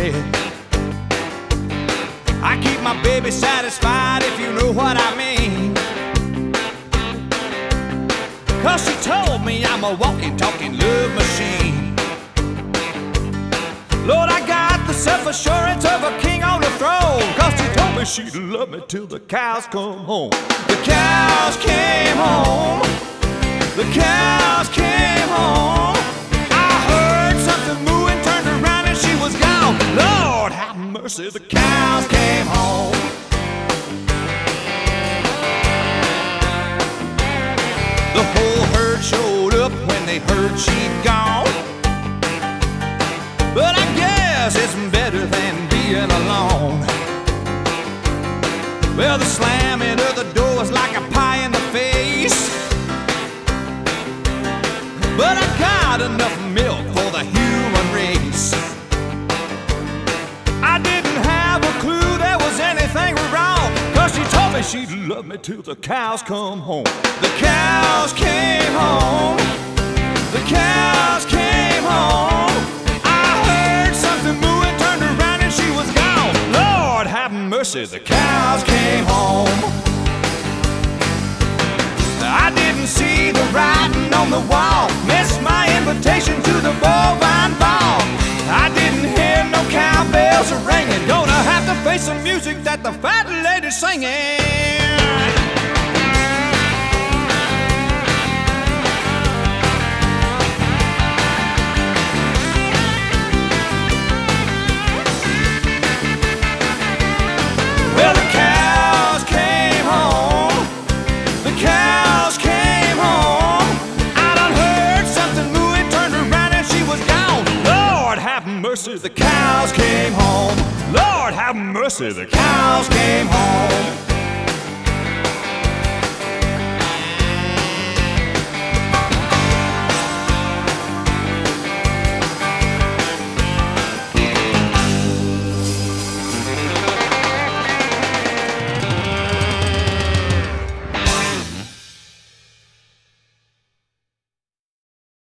bread. I keep my baby satisfied, if you know what I mean. 'Cause she told me I'm a walking, talking love machine. Lord, I got the self-assurance of a king on the throne. 'Cause she told me she'd love me till the cows come home. The cows came home. The cows came home. I heard something moving, turned around and she was gone. Lord, have mercy, the cows came home. The whole herd showed up when they heard she'd gone. But I guess it's better than being alone. Well, the slamming of the door was like a pie in the face. But I got enough milk for the human race. I didn't have a clue there was anything wrong, 'cause she told me she'd love me till the cows come home. The cows came home. The cows came home. I heard something moving, turned around and she was gone. Lord, have mercy, the cows came home. I didn't see the writing on the wall, missed my invitation to the bovine ball. I didn't hear no cowbells are ringing. Gonna have to face some music that the fat lady's singing. Well, the cows came home. The cows came home. I done heard something moving, turned around and she was gone. Lord, have mercy, the cows came home. Lord, have mercy, the cows came home.